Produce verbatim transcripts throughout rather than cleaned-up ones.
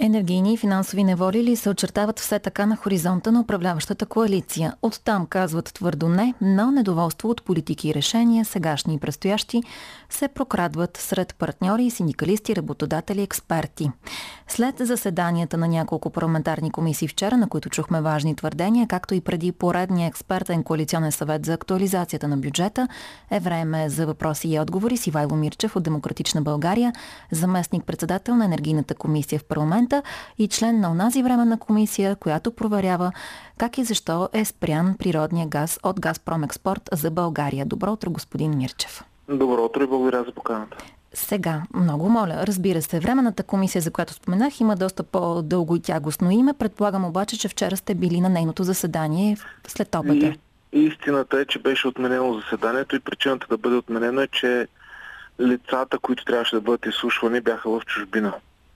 Енергийни и финансови неволи ли се очертават все така на хоризонта на управляващата коалиция? Оттам казват твърдо не, но недоволство от политики и решения, сегашни и предстоящи, се прокрадват сред партньори, синдикалисти, работодатели, експерти. След заседанията на няколко парламентарни комисии вчера, на които чухме важни твърдения, както и преди поредния експертен коалиционен съвет за актуализацията на бюджета, е време за въпроси и отговори с Ивайло Мирчев от Демократична България, заместник-председател на Енергийната комисия в парламента и член на онази временна комисия, която проверява как и защо е спрян природния газ от Газпром Експорт за България. Добро утро, господин Мирчев. Добро утро и благодаря за поканата. Сега, много моля, разбира се, временната комисия, за която споменах, има доста по-дълго и тягостно име. Предполагам обаче, че вчера сте били на нейното заседание след обеда. И, истината е, че беше отменено заседанието и причината да бъде отменено е, че лицата, които трябваше да бъдат изслушвани, бяха в чужбина.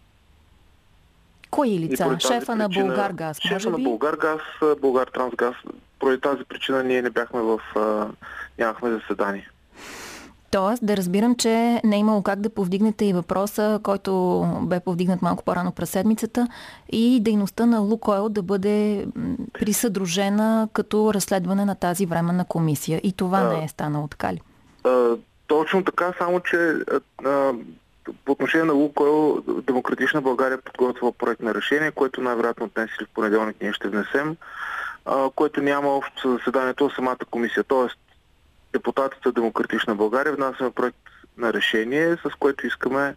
Кои лица? Шефа на Булгаргаз, може би? Шефа на Булгаргаз, Булгартрансгаз. Поради тази причина ние не бяхме в... нямахме заседание. Тоест, да разбирам, че не е имало как да повдигнете и въпроса, който бе повдигнат малко по-рано през седмицата, и дейността на Лукойл да бъде присъдружена като разследване на тази временна комисия. И това а, не е станало, така ли? А, точно така, само че а, по отношение на Лукойл, Демократична България подготвила проект на решение, което най-вероятно днес или в понеделник ние ще внесем, а, което няма общо със заседанието на самата комисия. Тоест, депутатите от Демократична България внасяме проект на решение, с което искаме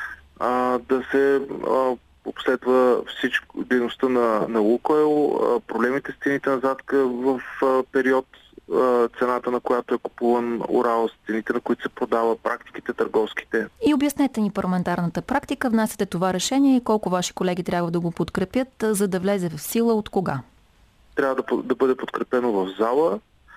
а, да се а, обследва всичко дейността на, на Лукойл, а, проблемите с цените на задка в а, период, а, цената на която е купуван Урал, с цените на които се продава, практиките търговските. И обяснете ни парламентарната практика, внасяте това решение и колко ваши колеги трябва да го подкрепят, за да влезе в сила от кога? Трябва да, да бъде подкрепено в зала,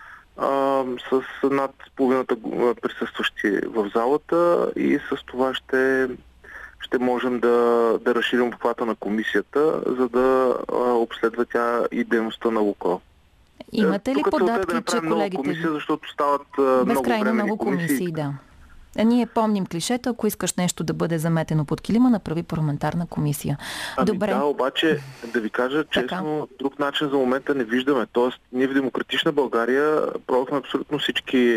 Uh, с над половината присъстващи в залата и с това ще, ще можем да, да разширим обхвата на комисията, за да uh, обследва тя и дейността на Лукойл. Имате ли Тук податки, да че колегите... комисия, защото стават uh, много времени много комисии, комисии, да. А ние помним клишето, ако искаш нещо да бъде заметено под килима, направи парламентарна комисия. Ами Добре. Да, обаче да ви кажа честно, така. Друг начин за момента не виждаме. Тоест, ние в Демократична България пробвахме абсолютно всички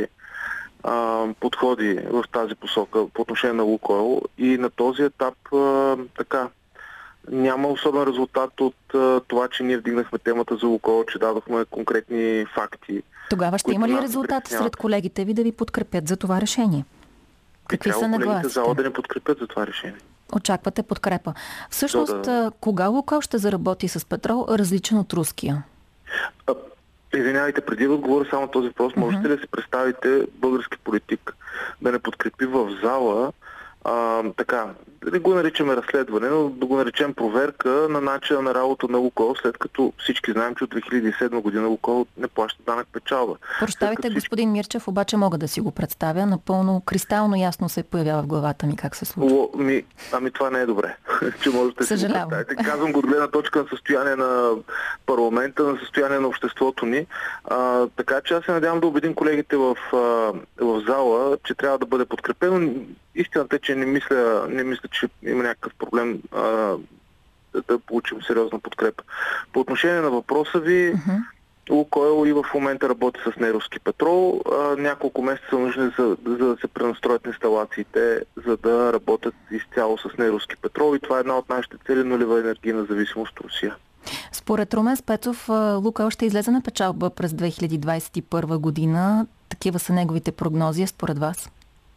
а, подходи в тази посока по отношение на Лукойл и на този етап а, така няма особен резултат от а, това, че ние вдигнахме темата за Лукойл, че дадохме конкретни факти. Тогава ще има ли резултат сред колегите ви да ви подкрепят за това решение? Какви са нагласите? Зала да не подкрепят за това решение. Очаквате подкрепа. Всъщност, да, да. Кога Лукойл ще заработи с петрол, различен от руския? А, извинявайте, преди да отговоря само този въпрос, uh-huh. можете ли да си представите български политик да не подкрепи в зала а, така, да не го наричаме разследване, но да го наречем проверка на начина на работа на Лукойл, след като всички знаем, че от две хиляди и седма година Лукойл не плаща данък печалба. Прощавайте, господин Мирчев, обаче мога да си го представя. Напълно кристално ясно се появява в главата ми как се случва. О, ми, ами това не е добре, че можете да си го представите. Казвам го от гледна точка на състояние на парламента, на състояние на обществото ни. А, така че аз се надявам да убедим колегите в, а, в зала, че трябва да бъде подкрепено. Истината е, че не мисля, не мисля, че има някакъв проблем а, да, да получим сериозна подкрепа. По отношение на въпроса ви, uh-huh. Лукойл и в момента работи с неруски петрол. А, няколко месеца са нужни за, за да се пренастроят инсталациите, за да работят изцяло с неруски петрол и това е една от нашите цели, нулева енергийна зависимост от Русия. Според Румен Спецов, Лукойл ще излезе на печалба през две хиляди двадесет и първа година. Такива са неговите прогнози, според вас?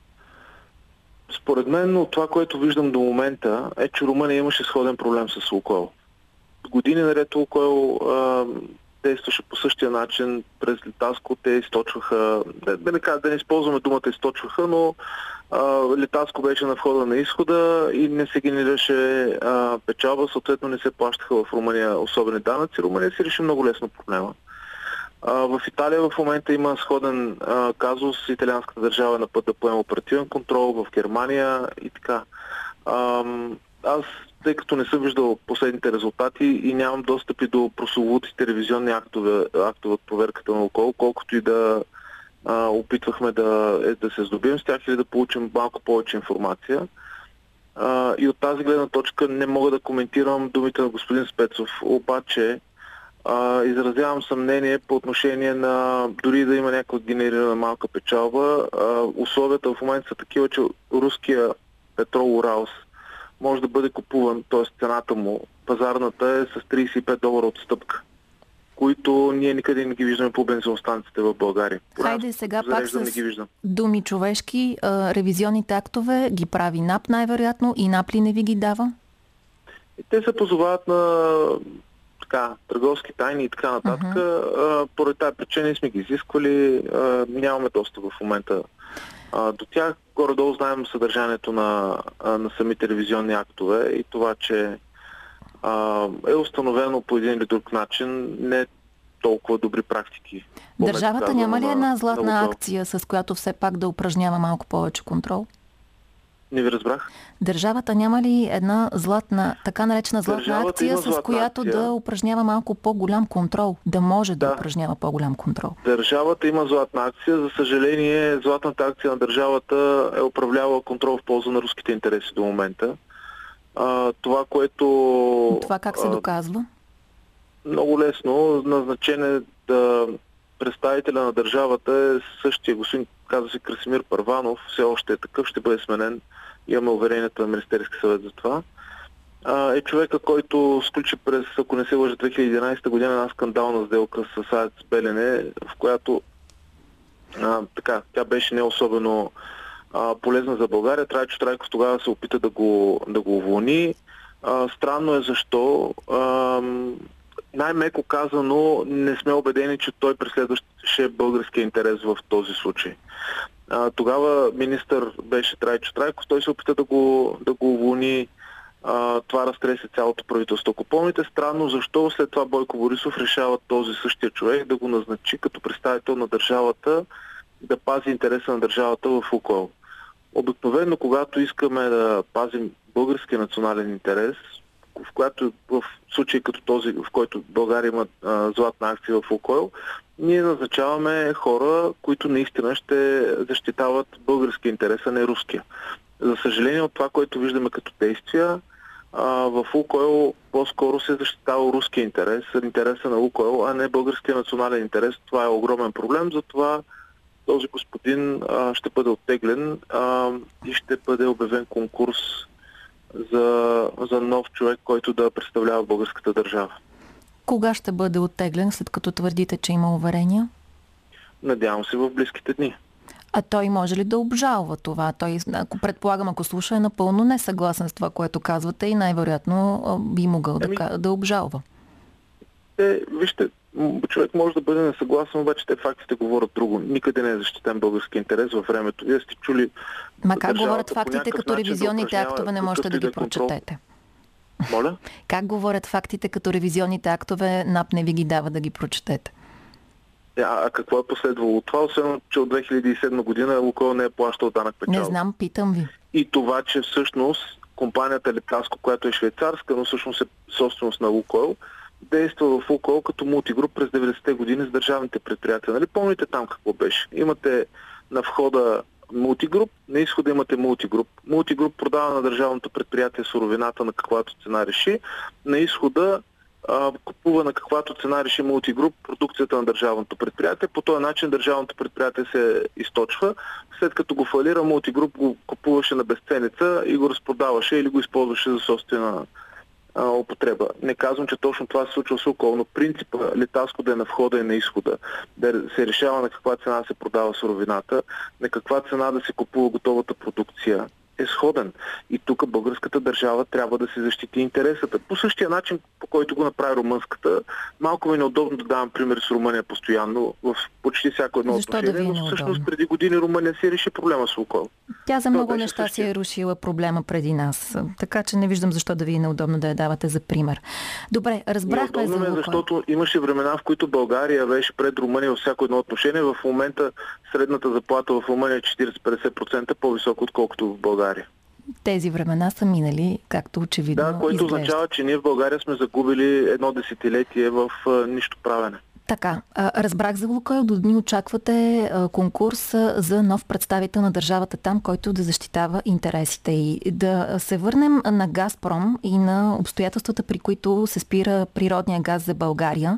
Според мен, от това, което виждам до момента, е, че Румъния имаше сходен проблем с Лукойл. Години наред Лукойл а, действаше по същия начин. През Литаско те източваха, да, да, не, да не използваме думата източваха, но а, Литаско беше на входа на изхода и не се генерираше а, печалба, съответно не се плащаха в Румъния особени данъци. Румъния си реши много лесно проблема. В Италия в момента има сходен а, казус. Италианската държава е на път да поема оперативен контрол, в Германия и така. А, аз, тъй като не съм виждал последните резултати и нямам достъпи до прословути телевизионни актове, актове от проверката на Лукойл, колкото и да а, опитвахме да, е, да се здобием с тях или да получим малко повече информация. А, и от тази гледна точка не мога да коментирам думите на господин Спецов. Обаче а, изразявам съмнение по отношение на дори да има някаква генерирана малка печалба. А, условията в момента са такива, че руския петрол Уралс може да бъде купуван, т.е. цената му, пазарната е с трийсет и пет долара отстъпка, които ние никъде не ги виждаме по бензиностанциите в България. Хайде сега пак с думи човешки, а, ревизионните актове ги прави НАП най-вероятно и НАП ли не ви ги дава? И те се позовават на така, търговски тайни и така нататък. Uh-huh. Поради тази причина сме ги изисквали. А, нямаме достъп в момента а, до тях. Горе-долу знаем съдържанието на, а, на самите ревизионни актове и това, че а, е установено по един или друг начин не толкова добри практики. Държавата няма ли една златна акция, с която все пак да упражнява малко повече контрол? Не ви разбрах. Държавата няма ли една златна, така наречена златна Държавата акция, с която акция. да упражнява малко по-голям контрол, да може да, да упражнява по-голям контрол? Държавата има златна акция. За съжаление, златната акция на държавата е управлява контрол в полза на руските интереси до момента. А, това, което... Това как се доказва? Много лесно. Назначен е да представителя на държавата е същия господин, казва се Красимир Първанов, все още е такъв, ще бъде сменен. Имаме уверението на Министерски съвет за това. А, е човека, който сключи през, ако не се лъжа, две хиляди и единадесета година една скандална сделка с АЕЦ Белене, в която а, така, тя беше не особено а, полезна за България. Трайчо Трайков тогава се опита да го, да го уволни. А, странно е защо. А, най-меко казано, не сме убедени, че той преследваше българския интерес в този случай. А, тогава министър беше Трайчо Трайков, той се опита да го, да го уволни. А, това разтресе цялото правителство. Ако помните, странно защо след това Бойко Борисов решава този същия човек да го назначи като представител на държавата, да пази интереса на държавата в Лукойл. Обикновено, когато искаме да пазим българския национален интерес, в която в случай като този, в който България има а, златна акция в Лукойл, ние назначаваме хора, които наистина ще защитават българския интерес, а не руския. За съжаление от това, което виждаме като действия, а, в Лукойл по-скоро се защитава руския интерес, интереса на Лукойл, а не българския национален интерес. Това е огромен проблем, затова този господин а, ще бъде оттеглен а, и ще бъде обявен конкурс За, за нов човек, който да представлява българската държава. Кога ще бъде оттеглен, след като твърдите, че има уверения? Надявам се в близките дни. А той може ли да обжалва това? Той, ако предполагам, ако слуша, е напълно несъгласен с това, което казвате и най-вероятно би могъл ами, да, да обжалва. Те, вижте, човек може да бъде несъгласен, обаче те фактите говорят друго. Никъде не е защитен български интерес във времето. Вие сте чули... Ма как говорят фактите, като ревизионните да актове не можете да ги прочетете? Моля? Как говорят фактите, като ревизионните актове НАП не ви ги дава да ги прочетете? А, а какво е последвало? Това, освен, че от две хиляди и седма година Лукойл не е плащал данък печалба. Не знам, питам ви. И това, че всъщност компанията Литаско, която е швейцарска, но всъщност е собственост на Лукойл, действа в Лукойл като мултигруп през деветдесетте години с държавните предприятия. Нали помните там какво беше? Имате на входа мултигруп, на изхода имате мултигруп. Мултигруп продава на държавното предприятие суровината на каквато цена реши. На изхода а, купува на каквато цена реши мултигруп продукцията на държавното предприятие. По този начин държавното предприятие се източва. След като го фалира, мултигруп го купуваше на безценица и го разпродаваше или го използваше за собствена употреба. Не казвам, че точно това се случва с Лукойл, но принципа Литаско да е на входа и на изхода, да се решава на каква цена се продава суровината, на каква цена да се купува готовата продукция, е сходен. И тук българската държава трябва да се защити интересата. По същия начин, по който го направи румънската, малко ми е неудобно да давам пример с Румъния постоянно, в почти всяко едно Защо отношение, да но всъщност преди години Румъния си реши проблема с Лукойл. Тя за много неща същия. си е рушила проблема преди нас. Така че не виждам защо да ви е неудобно да я давате за пример. Добре, разбрахме за Лукойл. Защото имаше времена, в които България беше пред Румъния във всяко едно отношение. В момента средната заплата в Румъния е четирийсет-петдесет процента по-висока, отколкото в България. Тези времена са минали, както очевидно Да, което изглежда. означава, че ние в България сме загубили едно десетилетие в а, нищо правене. Така, разбрах за Лукойл, до дни очаквате конкурс за нов представител на държавата там, който да защитава интересите й. Да се върнем на Газпром и на обстоятелствата, при които се спира природния газ за България.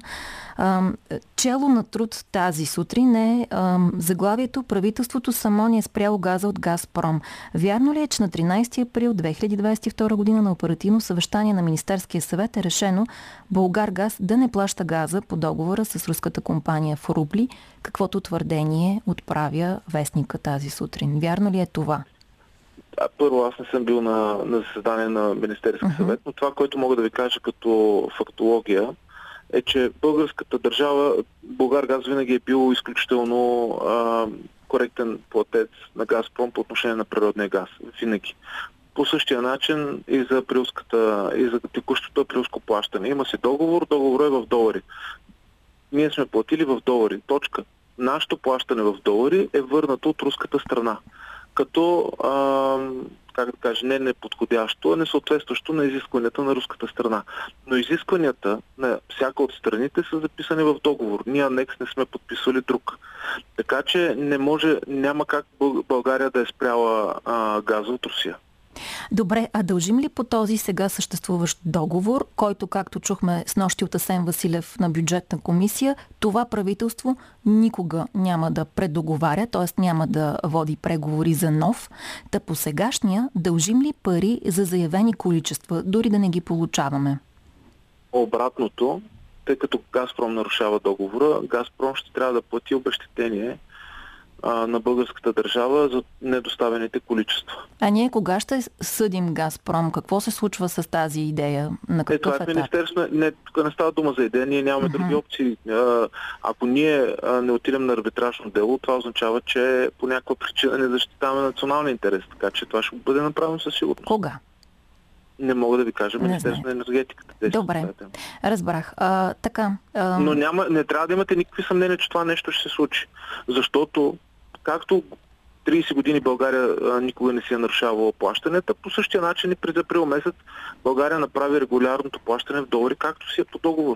Чело на труд тази сутрин е заглавието "Правителството само ни е спряло газа от Газпром". Вярно ли е, че на тринайсети април две хиляди двадесет и втора година на оперативно съвещание на Министерския съвет е решено Булгаргаз да не плаща газа по договора с руската компания в рубли, каквото твърдение отправя вестника тази сутрин? Вярно ли е това? А, първо, аз не съм бил на, на заседание на Министерския uh-huh. съвет, но това, което мога да ви кажа като фактология, е, че българската държава, Булгаргаз винаги е бил изключително а, коректен платец на Газпром по отношение на природния газ. Винаги. По същия начин и за априлската, и за текущото априлско плащане. Има си договор, договорът е в долари. Ние сме платили в долари. Точка. Нашето плащане в долари е върнато от руската страна. Като, а, как да кажа, не неподходящо, а несъответстващо на изискванията на руската страна. Но изискванията на всяка от страните са записани в договор. Ние анекс не сме подписали друг. Така че не може, няма как България да е спряла а, газа от Русия. Добре, а дължим ли по този сега съществуващ договор, който, както чухме снощи от Асен Василев на бюджетна комисия, това правителство никога няма да предоговаря, т.е. няма да води преговори за нов, та по сегашния дължим ли пари за заявени количества, дори да не ги получаваме? Обратното, тъй като Газпром нарушава договора, Газпром ще трябва да плати обезщетение на българската държава за недоставените количества. А ние кога ще съдим Газпром? Какво се случва с тази идея? На какъв етап? Е, това е министерство. Не, тук не става дума за идея. Ние нямаме uh-huh. други опции. Ако ние не отидем на арбитражно дело, това означава, че по някаква причина не защитаваме националния интерес. Така че това ще бъде направено със сигурност. Кога? Не мога да ви кажа. Министерство на енергетиката. Добре, разбрах. А, така, а... Но няма, не трябва да имате никакви съмнения, че това нещо ще се случи. Защото както трийсет години България а, никога не си е нарушавала плащанията, по същия начин и през април месец България направи регулярното плащане в долари, както си е по договор.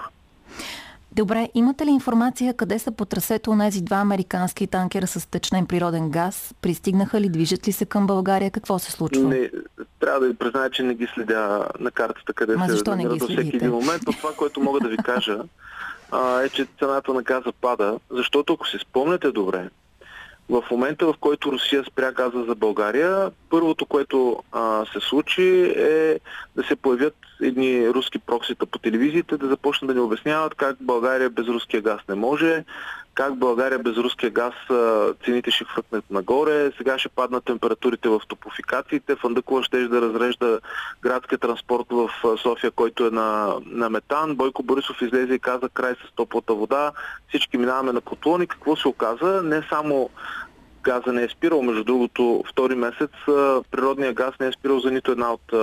Добре, имате ли информация къде са по трасето онези два американски танкера с течнен природен газ? Пристигнаха ли, движат ли се към България? Какво се случва? Не, трябва да ви призная, че не ги следя на картата, къде Ма се намират до всеки един момент. Но това, което мога да ви кажа, а, е, че цената на газа пада, защото ако си спомняте добре, в момента, в който Русия спря газа за България, първото, което а, се случи, е да се появят едни руски проксита по телевизиите, да започнат да ни обясняват как България без руския газ не може, как България без руския газ а, цените ще хвъркнат нагоре, сега ще паднат температурите в топофикациите, Фандъкова ще да разрежда градския транспорт в София, който е на, на метан. Бойко Борисов излезе и каза край с топлата вода, всички минаваме на котлони. Какво се оказа? Не само газа не е спирал, между другото, втори месец природния газ не е спирал за нито една от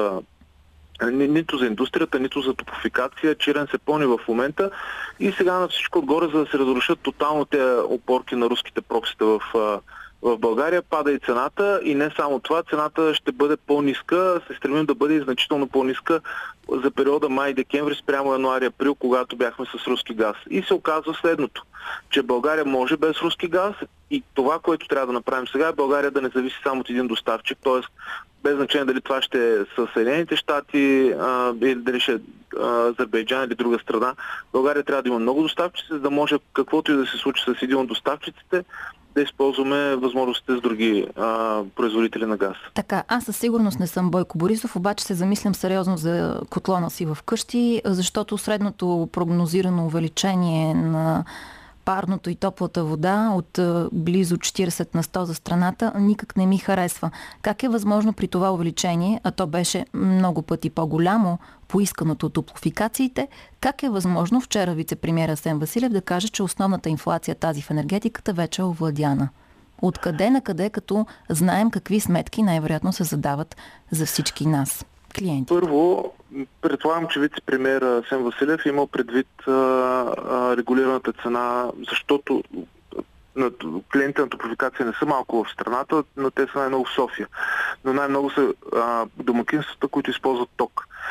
Ни, нито за индустрията, нито за топофикация. Чирен се пълни в момента и сега на всичко отгоре, за да се разрушат тотално тези опорки на руските проксита в, в България, пада и цената и не само това, цената ще бъде по-ниска, се стремим да бъде значително по-ниска за периода май-декември спрямо януари-април, когато бяхме с руски газ. И се оказва следното, че България може без руски газ и това, което трябва да направим сега е България да не зависи само от един доставчик, т.е. без значение дали това ще е с Съединените щати или дали ще е Азербайджан или друга страна. България трябва да има много доставчици, за да може каквото и да се случи с един от доставчиците, да използваме възможностите с други а, производители на газ. Така, аз със сигурност не съм Бойко Борисов, обаче се замислям сериозно за котлона си в къщи, защото средното прогнозирано увеличение на парното и топлата вода от близо четирийсет на сто за страната никак не ми харесва. Как е възможно при това увеличение, а то беше много пъти по-голямо, поисканото от топлофикациите, как е възможно вчера вице-премиер Асен Василев да каже, че основната инфлация тази в енергетиката вече е овладяна? Откъде на къде, като знаем какви сметки най-вероятно се задават за всички нас, клиенти? Първо, предполагам, че вице-премиер Асен Василев имал предвид а, а, регулираната цена, защото на, клиентите на топлофикация не са малко в страната, но те са най-много в София. Но най-много са а, домакинствата, които използват ток.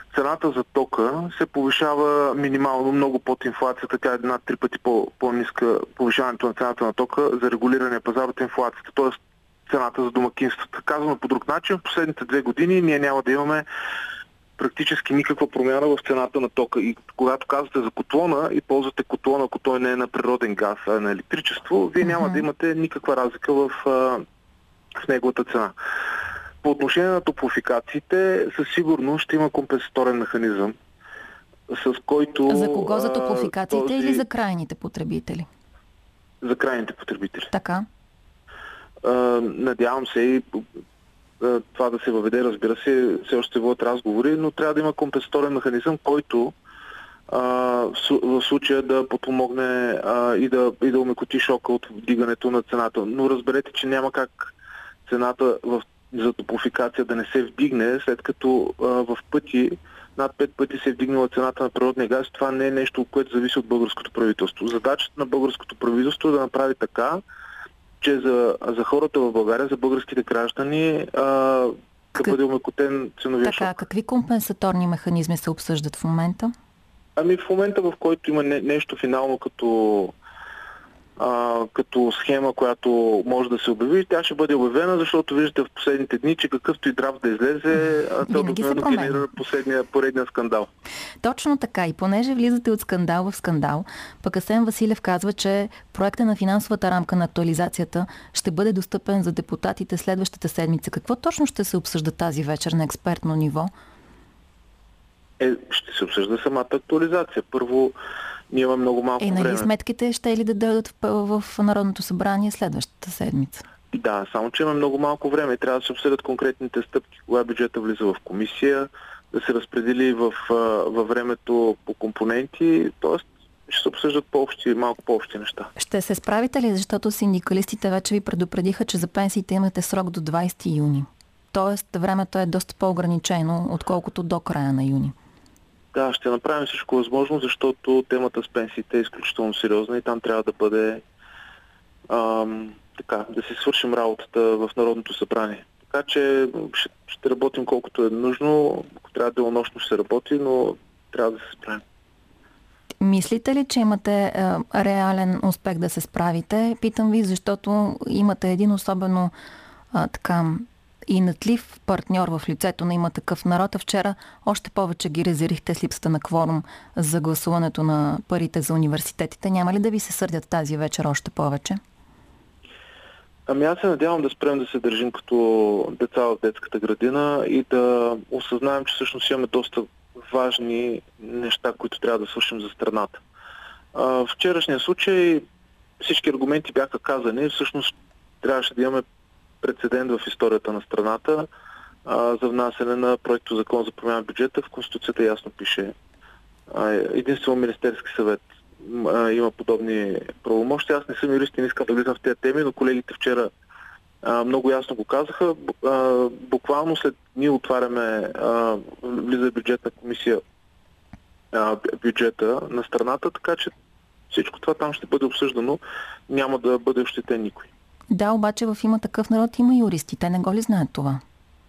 цената за тока се повишава минимално много под инфлацията. Тя е една-три пъти по- по-ниска повишаването на цената на тока за регулирания пазар от инфлацията. Тоест цената за домакинствата. Казано по друг начин, в последните две години ние няма да имаме практически никаква промяна в цената на тока. И когато казвате за котлона и ползвате котлона, ако той не е на природен газ, а е на електричество, вие няма uh-huh. да имате никаква разлика в, в неговата цена. По отношение на топлофикациите, със сигурност ще има компенсаторен механизъм, с който... За кого? За топлофикациите този... или за крайните потребители? За крайните потребители. Така. А, надявам се и това да се въведе, разбира се, все още водят разговори, но трябва да има компенсаторен механизъм, който а, в случая да подпомогне а, и да, и да умекоти шока от вдигането на цената. Но разберете, че няма как цената в, за топлофикация да не се вдигне, след като а, в пъти, над пет пъти се е вдигнала цената на природния газ. Това не е нещо, което зависи от българското правителство. Задачата на българското правителство е да направи така, че за, за хората в България, за българските граждани, а, да как... бъде умекотен ценовия шок. Така, какви компенсаторни механизми се обсъждат в момента? Ами в момента, в който има не, нещо финално като, а, като схема, която може да се обяви, тя ще бъде обявена, защото виждате в последните дни, че какъвто и драфт да излезе, то обикновено генерира последния, поредния скандал. Точно така. И понеже влизате от скандал в скандал, пък Асен Василев казва, че проекта на финансовата рамка на актуализацията ще бъде достъпен за депутатите следващата седмица. Какво точно ще се обсъжда тази вечер на експертно ниво? Е, ще се обсъжда самата актуализация. Първо, ние имаме много малко време. Е, нали време. сметките ще ли да дойдат в, в Народното събрание следващата седмица? Да, само че има много малко време и трябва да се обсъдят конкретните стъпки, кога бюджета влиза в комисия, да се разпредели в, във времето по компоненти, т.е. ще се обсъждат по-общи, малко по-общи неща. Ще се справите ли, защото синдикалистите вече ви предупредиха, че за пенсиите имате срок до двадесети юни? Тоест времето е доста по-ограничено, отколкото до края на юни. Да, ще направим всичко възможно, защото темата с пенсиите е изключително сериозна и там трябва да бъде ам, така, да си свършим работата в Народното събрание. Така че ще, ще работим колкото е нужно, ако трябва денонощно ще се работи, но трябва да се справим. Мислите ли, че имате е, реален успех да се справите? Питам ви, защото имате един особено е, така и натлив партньор в лицето на Има такъв народ. А вчера още повече ги резерихте с липсата на кворум за гласуването на парите за университетите. Няма ли да ви се сърдят тази вечер още повече? Ами аз се надявам да спрем да се държим като деца в детската градина и да осъзнаем, че всъщност имаме доста важни неща, които трябва да свършим за страната. В вчерашния случай всички аргументи бяха казани. Всъщност трябваше да имаме прецедент в историята на страната а, за внасяне на проекто закон за промяна на бюджета. В Конституцията ясно пише. А, единствено Министерски съвет а, има подобни правомощи. Аз не съм юрист и не искам да влизам в тези теми, но колегите вчера а, много ясно го казаха. А, буквално след дни отваряме а, влиза бюджетна комисия а, бюджета на страната, така че всичко това там ще бъде обсъждано. Няма да бъде ощетен никой. Да, обаче в Има такъв народ има юристи. Те не го ли знаят това?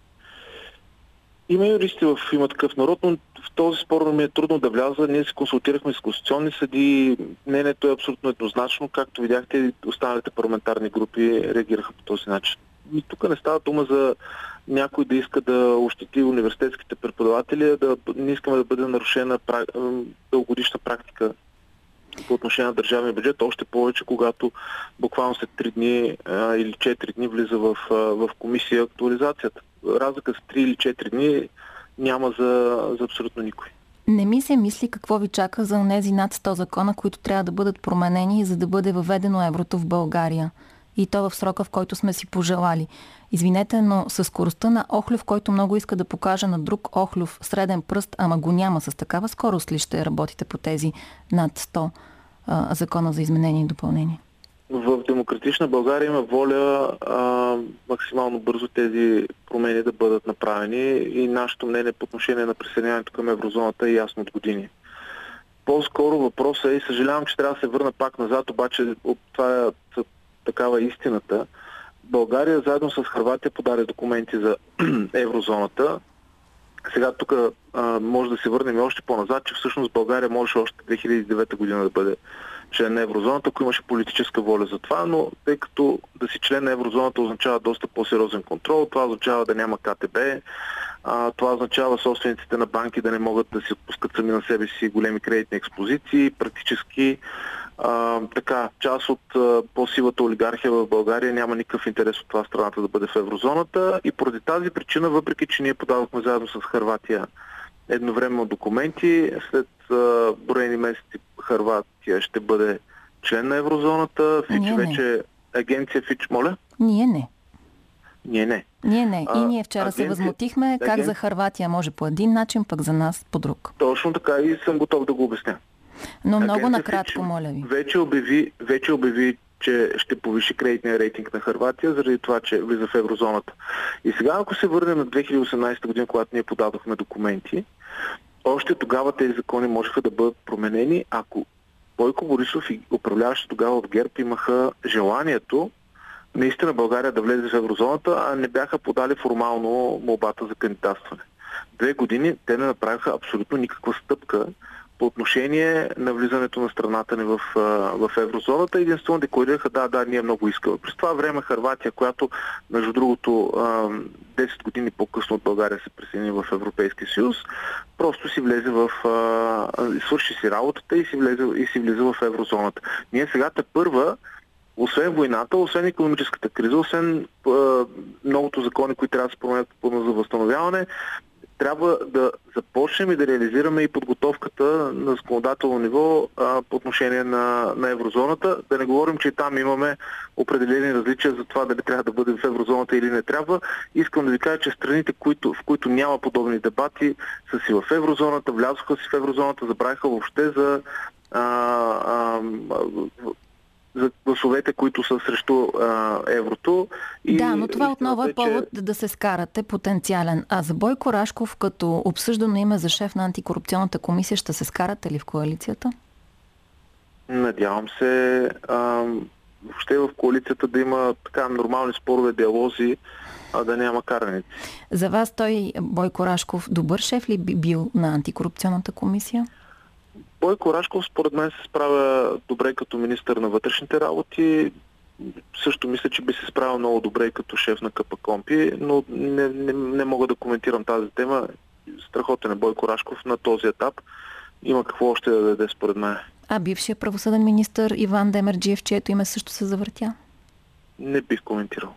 Има юристи в Има такъв народ, но в този спор ми е трудно да вляза. Ние се консултирахме с конституционни съдии. Мнението е абсолютно еднозначно. Както видяхте, останалите парламентарни групи реагираха по този начин. И тук не става дума за някой да иска да ощети университетските преподаватели, да не искаме да бъде нарушена дългогодишна практика по отношение на държавния бюджет, още повече, когато буквално след три дни а, или четири дни влиза в, а, в комисия актуализацията. Разлика с три или четири дни няма за, за абсолютно никой. Не ми се мисли какво ви чака за онези над сто закона, които трябва да бъдат променени, за да бъде въведено еврото в България. И то в срока, в който сме си пожелали. Извинете, но със скоростта на Охлюв, който много иска да покаже на друг Охлюв среден пръст, ама го няма, с такава скорост ли ще работите по тези над сто а, закона за изменение и допълнение? В Демократична България има воля а, максимално бързо тези промени да бъдат направени и нашето мнение по отношение на присъединяването към еврозоната е ясно от години. По-скоро въпросът е, и съжалявам, че трябва да се върна пак назад, обаче това е такава истината. България заедно с Хърватия подаде документи за еврозоната Сега тук а, може да се върнем и още по-назад, че всъщност България можеше още две хиляди и девета година да бъде член на еврозоната, ако имаше политическа воля за това, но тъй като да си член на еврозоната означава доста по-сериозен контрол, това означава да няма ка те бе, а, това означава собствениците на банки да не могат да си отпускат сами на себе си големи кредитни експозиции, практически а, така, част от а, по-силата олигархия в България няма никакъв интерес от това страната да бъде в еврозоната и поради тази причина, въпреки че ние подадохме заедно с Хърватия едновременно документи, след а, броени месеци Хърватия ще бъде член на еврозоната. Фич Ние вече не. агенция Фич, моля? Ние не. Ние не. Ние не. И ние вчера агенция, се възмутихме как агенция... за Хърватия може по един начин, пък за нас по друг. Точно така и съм готов да го обясня. Но много агенция накратко, Фич моля ви. Вече обяви, вече обяви, че ще повиши кредитния рейтинг на Хърватия, заради това, че влиза в еврозоната. И сега, ако се върнем на две хиляди и осемнадесета година, когато ние подадохме документи, още тогава тези закони можеха да бъдат променени, ако Бойко Борисов и управляващи тогава от ГЕРБ имаха желанието наистина България да влезе в еврозоната, а не бяха подали формално молбата за кандидатстване. Две години те не направиха абсолютно никаква стъпка по отношение на влизането на страната ни в, в еврозоната. Единствено декларираха, да, да, ние много искаме. През това време Хърватия, която между другото десет години по-късно от България се присъедини в Европейския съюз, просто си влезе в... свърши си работата и си, влезе, и си влезе в еврозоната. Ние сега първа, освен войната, освен икономическата криза, освен а, многото закони, които трябва да се променят по плана за възстановяване, трябва да започнем и да реализираме и подготовката на законодателно ниво а, по отношение на, на еврозоната. Да не говорим, че там имаме определени различия за това дали трябва да бъдем в еврозоната или не трябва. Искам да ви кажа, че страните, които, в които няма подобни дебати, са си в еврозоната, влязоха си в еврозоната, забравиха въобще за а, а, за гласовете, които са срещу а, еврото. И, да, но това отново е че... повод да се скарате потенциален. А за Бойко Рашков, като обсъждано име за шеф на антикорупционната комисия, ще се скарате ли в коалицията? Надявам се а, въобще в коалицията да има така нормални спорове, диалози, а да няма караници. За вас той, Бойко Рашков, добър шеф ли би бил на антикорупционната комисия? Бойко Рашков според мен се справя добре като министър на вътрешните работи. Също мисля, че би се справил много добре като шеф на КПКОНПИ, но не, не, не мога да коментирам тази тема. Страхотен е Бойко Рашков на този етап. Има какво още да даде според мен. А бившият правосъден министър Иван Демерджиев, чието име също се завъртя? Не бих коментирал.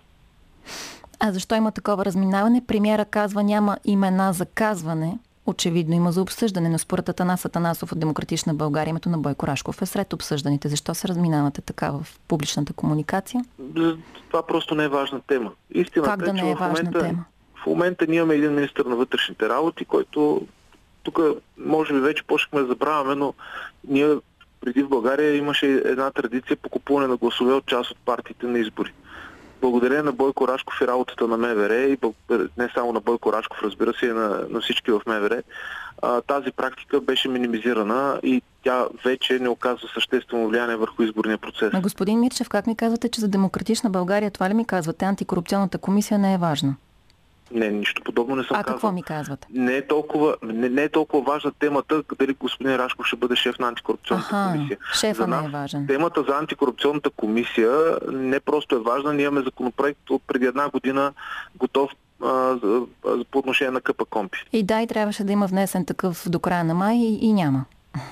А защо има такова разминаване? Премиера казва, няма имена за казване. Очевидно има за обсъждане, но според Атанас Атанасов от Демократична България името на Бойко Рашков е сред обсъжданите. Защо се разминавате така в публичната комуникация? Това просто не е важна тема. Истината как да не е, е, важна момента, тема? В момента ние имаме един министър на вътрешните работи, който тук може би вече почнахме да забравяме, но ние преди в България имаше една традиция по купуване на гласове от част от партиите на избори. Благодарение на Бойко Рашков и работата на МВР, и не само на Бойко Рашков, разбира се, и на, на всички в МВР, а, тази практика беше минимизирана и тя вече не оказва съществено влияние върху изборния процес. Но господин Мирчев, как ми казвате, че за Демократична България, това ли ми казвате, антикорупционната комисия не е важна? Не, нищо подобно не съм а казал. А какво ми казвате? Не е, толкова, не, не е толкова важна темата, дали господин Рашков ще бъде шеф на антикорупционната Аха, комисия. шефа за нас, не е важен. Темата за антикорупционната комисия не просто е важна. Ние имаме законопроект от преди една година готов а, за, а, по отношение на КПКОНПИ. И да, и трябваше да има внесен такъв до края на май и, и няма.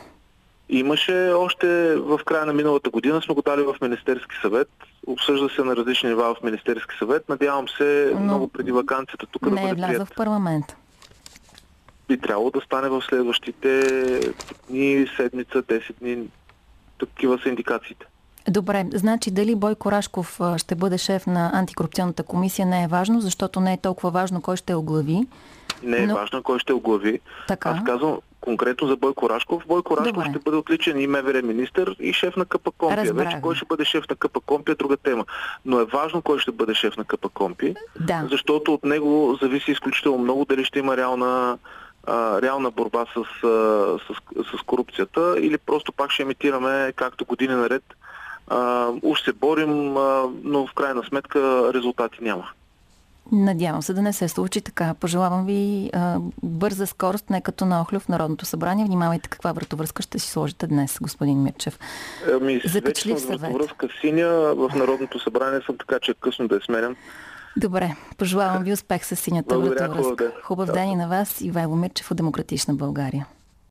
Имаше още в края на миналата година, сме го дали в Министерски съвет. Обсъжда се на различни нива в Министерски съвет. Надявам се, но много преди ваканцията тук да бъде прият. Не е влязъл в парламент. Би трябвало да стане в следващите дни, седмица, десет дни. Такива са индикациите. Добре, значи дали Бойко Рашков ще бъде шеф на антикорупционната комисия не е важно, защото не е толкова важно кой ще оглави. Не е но... важно кой ще оглави. Така. Аз казвам конкретно за Бойко Рашков. Бойко Рашков Добре. ще бъде отличен и МВР министър, и шеф на КПКОНПИ. Вече кой ще бъде шеф на КПКОНПИ е друга тема. Но е важно кой ще бъде шеф на КПКОНПИ, да. Защото от него зависи изключително много дали ще има реална Uh, реална борба с, uh, с, с корупцията или просто пак ще имитираме както години наред. Uh, уж се борим, uh, но в крайна сметка резултати няма. Надявам се да не се случи така. Пожелавам ви а, бърза скорост, не като на Охлюв в Народното събрание. Внимавайте каква вратовръзка ще си сложите днес, господин Мирчев. Ами, вече съм с вратовръзка синя, в Народното събрание съм, така че е късно да я сменям. Добре, пожелавам ви успех с синята Благодаря, вратовръзка. хубав ден. Хубав ден и на вас, Ивайло Мирчев от Демократична България.